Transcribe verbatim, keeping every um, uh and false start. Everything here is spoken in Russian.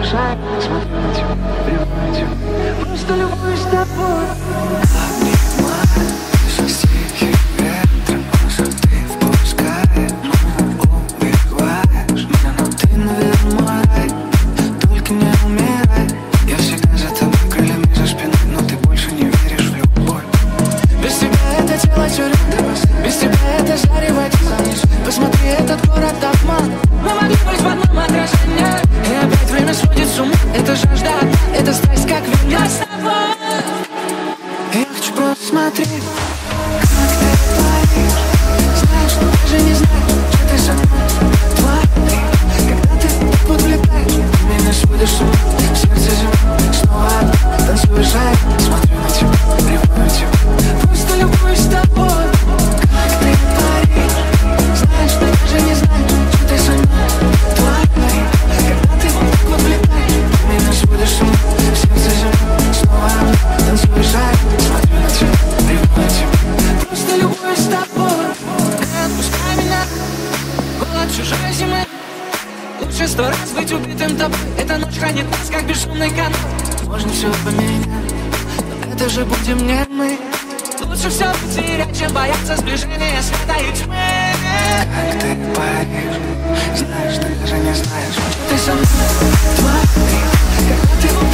совершаю. Смотрю на тебя, ревную тебя, просто любуюсь тобой. Обнимаю со стихи ветром, кожу ты впускаешь, убиваешь меня, но ты, наверное, мой рай. Только не умирай, я всегда за тобой, крыльями за спиной, но ты больше не веришь в любовь. Без тебя это тело тюрьма, без тебя это зарево тьма. Посмотри, этот город обман. Мы могли быть в одном отражении, и опять время сводит с ума. Это жажда, это страсть, как вина с тобой. Я хочу просто смотреть, как ты паришь. Знаешь, но даже не знаешь, что ты со мной творишь. Когда ты так вот влетаешь, ты меня сводишь с ума. Сердце зима, снова танцуешь жар. Смотрю на тебя, ревную тебя, просто любуюсь тобой. Как ты паришь. Знаешь, но даже не знаешь, что ты со мной творишь. Когда ты так вот влетаешь, ты меня сводишь с ума. Сердце зима, снова танцуешь жар. Смотрю на тебя, ревную тебя, просто любуюсь тобой. Отпускай меня, голод чужой зимы. Лучше сто раз быть убитым тобой. Эта ночь хранит нас, как бесшумный канал. Можно все поменять, но это же будем не мы. Лучше все потерять, чем бояться сближения света и тьмы. Как ты паришь, знаешь, ты даже не знаешь, что ты со мной творишь. Когда ты